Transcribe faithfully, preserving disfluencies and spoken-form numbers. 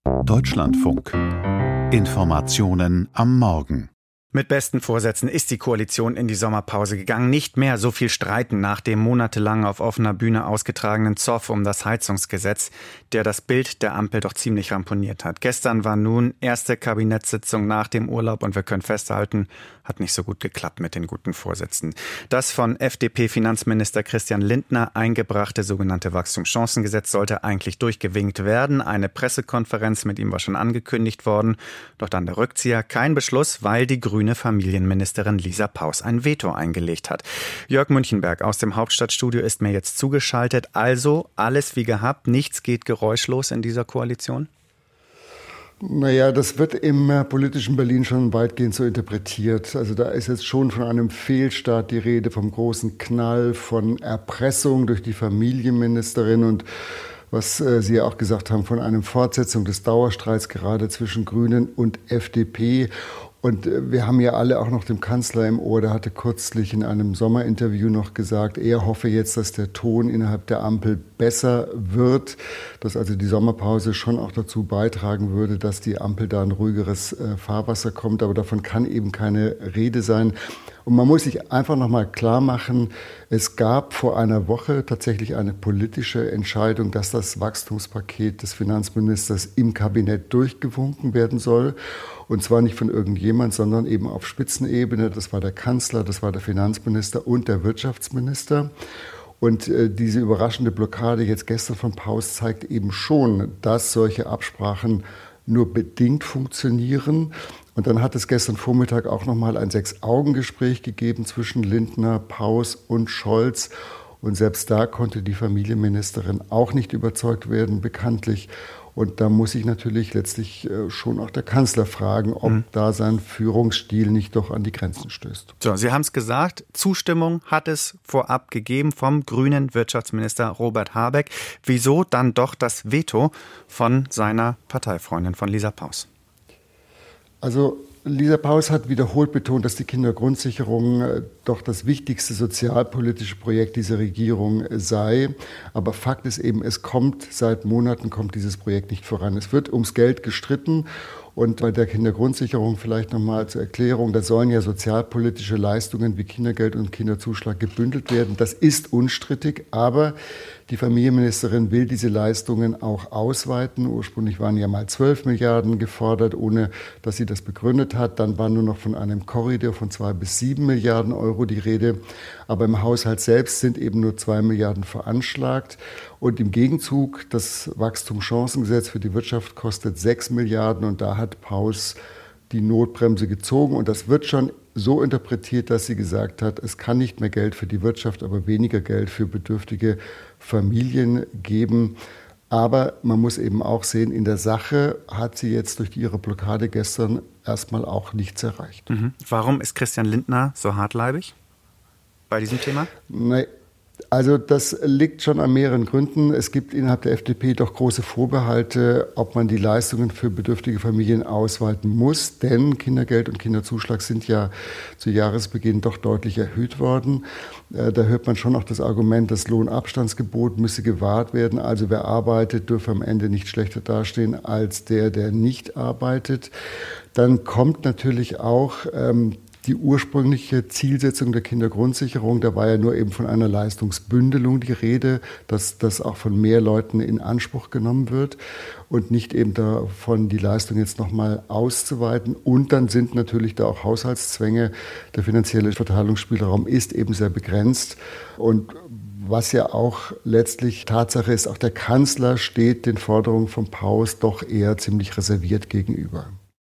Deutschlandfunk. Informationen am Morgen. Mit besten Vorsätzen ist die Koalition in die Sommerpause gegangen. Nicht mehr so viel streiten nach dem monatelang auf offener Bühne ausgetragenen Zoff um das Heizungsgesetz, der das Bild der Ampel doch ziemlich ramponiert hat. Gestern war nun erste Kabinettssitzung nach dem Urlaub und wir können festhalten, hat nicht so gut geklappt mit den guten Vorsätzen. Das von F D P-Finanzminister Christian Lindner eingebrachte sogenannte Wachstumschancengesetz sollte eigentlich durchgewinkt werden. Eine Pressekonferenz mit ihm war schon angekündigt worden. Doch dann der Rückzieher, kein Beschluss, weil die Grüne Familienministerin Lisa Paus ein Veto eingelegt hat. Jörg Münchenberg aus dem Hauptstadtstudio ist mir jetzt zugeschaltet. Also alles wie gehabt, nichts geht geräuschlos in dieser Koalition? Naja, das wird im politischen Berlin schon weitgehend so interpretiert. Also da ist jetzt schon von einem Fehlstart die Rede, vom großen Knall, von Erpressung durch die Familienministerin und was äh, Sie ja auch gesagt haben, von einer Fortsetzung des Dauerstreits gerade zwischen Grünen und F D P. Und wir haben ja alle auch noch den Kanzler im Ohr, der hatte kürzlich in einem Sommerinterview noch gesagt, er hoffe jetzt, dass der Ton innerhalb der Ampel besser wird, dass also die Sommerpause schon auch dazu beitragen würde, dass die Ampel da ein ruhigeres äh, Fahrwasser kommt. Aber davon kann eben keine Rede sein. Und man muss sich einfach noch mal klar machen, es gab vor einer Woche tatsächlich eine politische Entscheidung, dass das Wachstumspaket des Finanzministers im Kabinett durchgewunken werden soll. Und zwar nicht von irgendjemand, sondern eben auf Spitzenebene. Das war der Kanzler, das war der Finanzminister und der Wirtschaftsminister. Und äh, diese überraschende Blockade jetzt gestern von Paus zeigt eben schon, dass solche Absprachen nur bedingt funktionieren. Und dann hat es gestern Vormittag auch noch mal ein Sechs-Augen-Gespräch gegeben zwischen Lindner, Paus und Scholz. Und selbst da konnte die Familienministerin auch nicht überzeugt werden, bekanntlich. Und da muss sich natürlich letztlich schon auch der Kanzler fragen, ob mhm. da sein Führungsstil nicht doch an die Grenzen stößt. So, Sie haben es gesagt, Zustimmung hat es vorab gegeben vom grünen Wirtschaftsminister Robert Habeck. Wieso dann doch das Veto von seiner Parteifreundin, von Lisa Paus? Also Lisa Paus hat wiederholt betont, dass die Kindergrundsicherung doch das wichtigste sozialpolitische Projekt dieser Regierung sei. Aber Fakt ist eben, es kommt seit Monaten kommt dieses Projekt nicht voran. Es wird ums Geld gestritten. Und bei der Kindergrundsicherung vielleicht nochmal zur Erklärung, da sollen ja sozialpolitische Leistungen wie Kindergeld und Kinderzuschlag gebündelt werden. Das ist unstrittig, aber die Familienministerin will diese Leistungen auch ausweiten. Ursprünglich waren ja mal zwölf Milliarden gefordert, ohne dass sie das begründet hat. Dann war nur noch von einem Korridor von zwei bis sieben Milliarden Euro die Rede. Aber im Haushalt selbst sind eben nur zwei Milliarden veranschlagt. Und im Gegenzug, das Wachstumschancengesetz für die Wirtschaft kostet sechs Milliarden und da hat Paus die Notbremse gezogen. Und das wird schon so interpretiert, dass sie gesagt hat, es kann nicht mehr Geld für die Wirtschaft, aber weniger Geld für bedürftige Familien geben. Aber man muss eben auch sehen, in der Sache hat sie jetzt durch ihre Blockade gestern erstmal auch nichts erreicht. Mhm. Warum ist Christian Lindner so hartleibig bei diesem Thema? Nee. Also das liegt schon an mehreren Gründen. Es gibt innerhalb der F D P doch große Vorbehalte, ob man die Leistungen für bedürftige Familien ausweiten muss. Denn Kindergeld und Kinderzuschlag sind ja zu Jahresbeginn doch deutlich erhöht worden. Da hört man schon auch das Argument, das Lohnabstandsgebot müsse gewahrt werden. Also wer arbeitet, dürfe am Ende nicht schlechter dastehen als der, der nicht arbeitet. Dann kommt natürlich auch ähm, die ursprüngliche Zielsetzung der Kindergrundsicherung, da war ja nur eben von einer Leistungsbündelung die Rede, dass das auch von mehr Leuten in Anspruch genommen wird und nicht eben davon, die Leistung jetzt nochmal auszuweiten. Und dann sind natürlich da auch Haushaltszwänge. Der finanzielle Verteilungsspielraum ist eben sehr begrenzt. Und was ja auch letztlich Tatsache ist, auch der Kanzler steht den Forderungen von Paus doch eher ziemlich reserviert gegenüber.